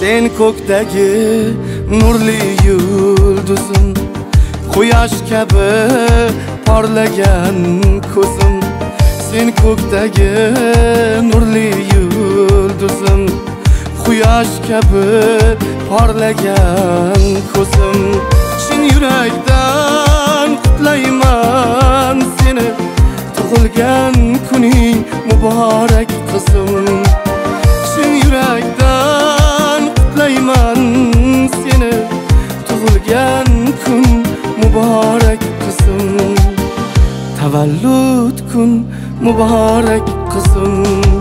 Sen ko'kdagi nurli yulduzim, quyosh kabi parlagan ko'zim. Sen ko'kdagi nurli yulduzim, quyosh kabi parlagan ko'zim. Chin yurakdan qutlayman seni, tug'ilgan kuning muborak qizim. Chin yurakdan qutlayman seni, tug'ilgan kun muborak qizim. Tavallud kun muborak qizim.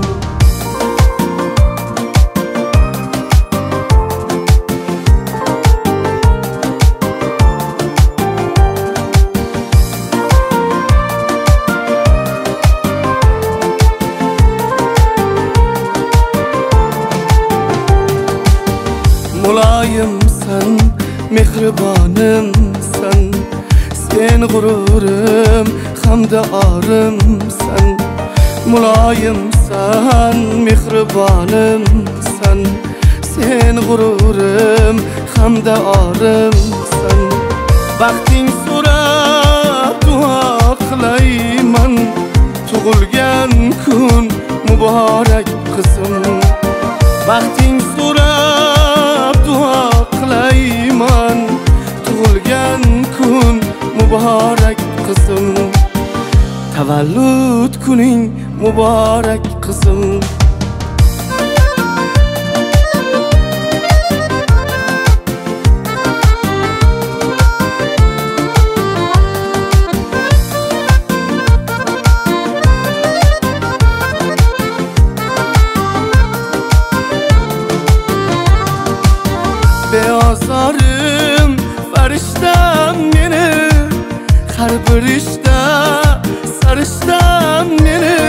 Muloyimsan, mehribonimsan, sen g'ururim hamda orimsan. Muloyimsan, mehribonimsan, sen g'ururim hamda orimsan. Baxting so'rab duo qilayman, tug'ilgan kun muborak qizim. Baxting so'rab duo qilayman, tug'ilgan kun muborak qizim. Tavallud kuning muborak qizim. Beozorim farishtam meni, har bir ishda sarishtam meni.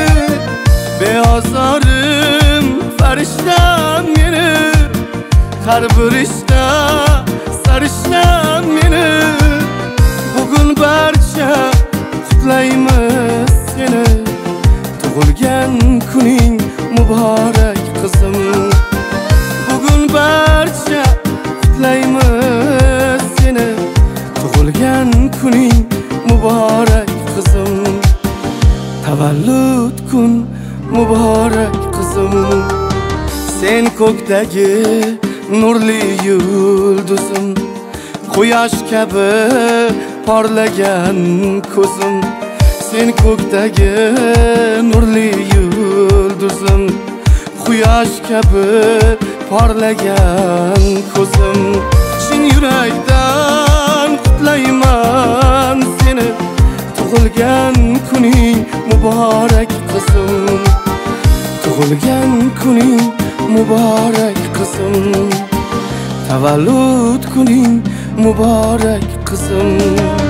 Beozorim farishtam meni, har bir ishda sarishtam meni. Bugun barcha qutlaymiz seni, tug'ilgan kuning muborak qizim. Bugun barcha qutlaymiz seni, tug'ilgan kuning muborak qizim. Tavallud kun muborak qizim. Sen ko'kdagi nurli yulduzim, quyosh kabi parlagan ko'zim. Sen ko'kdagi nurli yulduzim, quyosh kabi parlagan ko'zim. Chin yurakdan qutlayman seni, tug'ilgan kuning muborak qizim. Tug'ilgan kuning muborak qizim. Tavallud kuning muborak qizim.